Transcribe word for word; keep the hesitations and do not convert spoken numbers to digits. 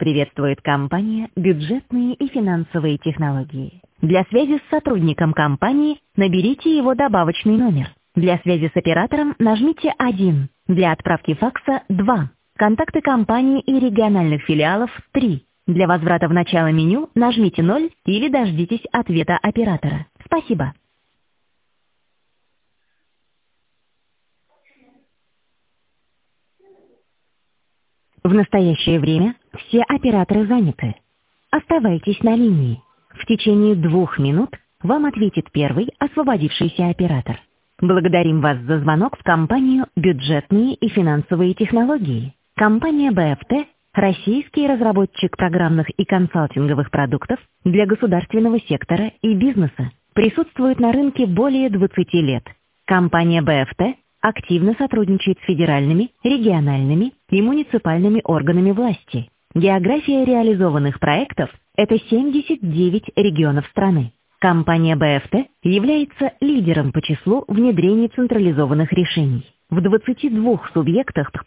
приветствует компания «Бюджетные и финансовые технологии». Для связи с сотрудником компании наберите его добавочный номер. Для связи с оператором нажмите один. Для отправки факса два. Контакты компании и региональных филиалов три. Для возврата в начало меню нажмите ноль или дождитесь ответа оператора. Спасибо. В настоящее время все операторы заняты. Оставайтесь на линии. В течение двух минут вам ответит первый освободившийся оператор. Благодарим вас за звонок в компанию «Бюджетные и финансовые технологии». Компания бэ эф тэ – российский разработчик программных и консалтинговых продуктов для государственного сектора и бизнеса. Присутствует на рынке более двадцати лет. Компания бэ эф тэ активно сотрудничает с федеральными, региональными и муниципальными органами власти. География реализованных проектов – это семьдесят девять регионов страны. Компания бэ эф тэ является лидером по числу внедрений централизованных решений. В двадцати двух субъектах